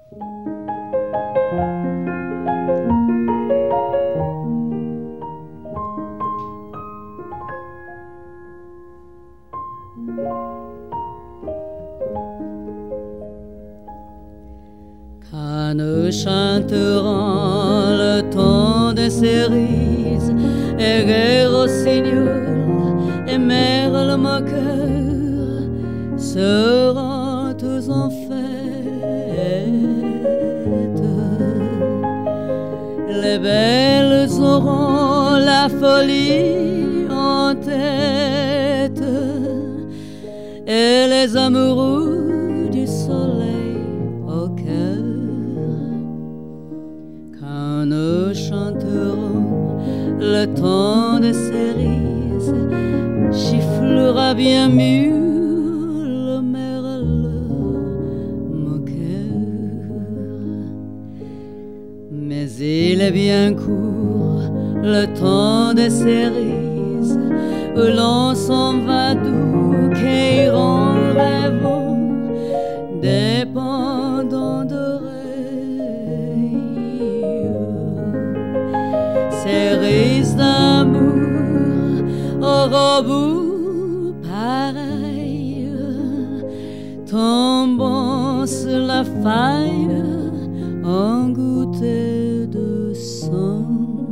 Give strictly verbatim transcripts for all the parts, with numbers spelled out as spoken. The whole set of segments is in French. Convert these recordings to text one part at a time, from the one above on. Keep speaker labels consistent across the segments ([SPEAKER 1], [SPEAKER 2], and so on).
[SPEAKER 1] Quand nous chanterons le temps des cerises, et guerre rossignol et merle moqueur seront tous en fête. Les belles auront la folie en tête, et les amoureux du soleil au cœur. Quand nous chanterons le temps des cerises, chifflera bien mieux le merle moqueur. Mais il est bien court le temps des cerises, où l'on s'en va doux, qu'iront rêvant dépendant d'oreilles. Cerises d'amour au robot pareil, tombant sur la faille en gouttes de sang.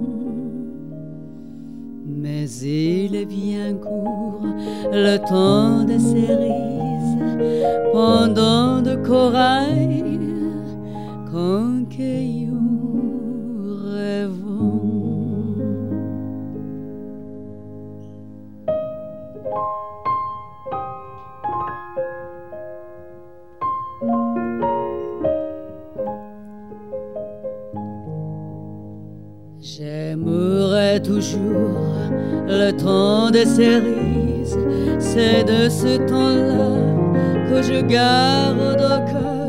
[SPEAKER 1] Mais il est bien court le temps des cerises, pendant de corail concueillis rêvant. J'aimerai toujours le temps des cerises, c'est de ce temps-là que je garde au cœur